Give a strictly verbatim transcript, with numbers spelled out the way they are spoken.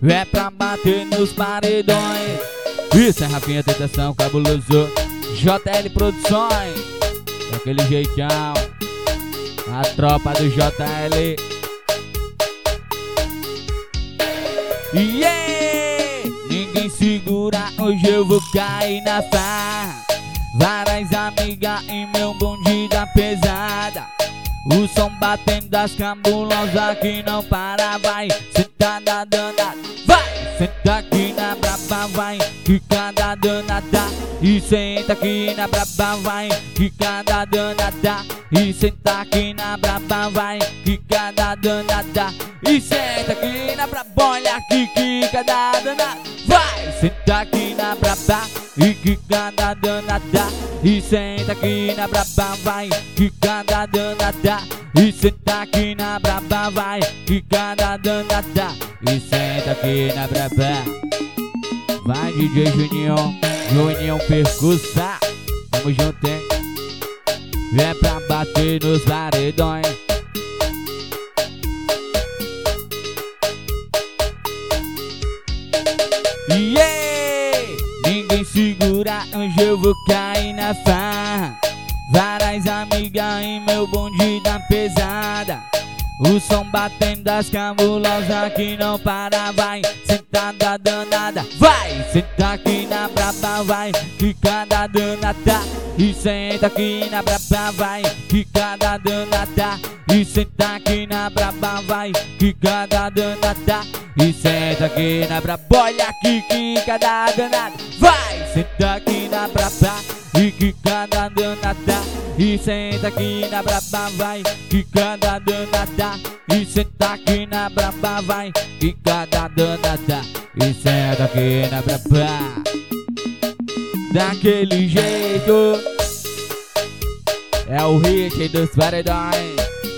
é pra bater nos paredões. Isso é Rafinha Tentação Cabuloso, J L Produções, daquele jeitão, a tropa do J L. Yeah! Ninguém segura, hoje eu vou cair na farra. Várias amigas e meu bonde da pesada. O som batendo das cabulosas que não para, vai. Sentada danada, vai. Senta aqui na braba, vai. Que cada danada. E senta aqui na braba, vai. Que cada danada. E senta aqui na braba, vai. Que cada danada. E senta aqui na braba, olha aqui que cada danada. Vai, senta aqui na braba. E que cada danada. E senta aqui na braba, vai. Que cada danada. E senta aqui na braba, vai. Que cada danada. E senta aqui na braba. Vai, D J Juninho, Juninho Percussa. Tamo junto, hein? É pra bater nos paredões. Yeah! Ninguém segura, hoje eu vou cair na farra. Várias amigas e meu bonde da pesada. O som batendo das cabulosas que não para, vai. Sentada danada, vai. Senta aqui na braba, vai. Que cada danada. E senta aqui na braba, vai. Que cada danada. E senta aqui na braba, vai. Que cada danada. E senta aqui na braba, olha aqui que cada danada. Vai, senta aqui na braba. E que cada danada. E senta aqui na braba, vai. Que cada danada. E senta aqui na braba, vai. Que cada danada. E senta aqui na braba. Daquele jeito. É o hit dos paredões.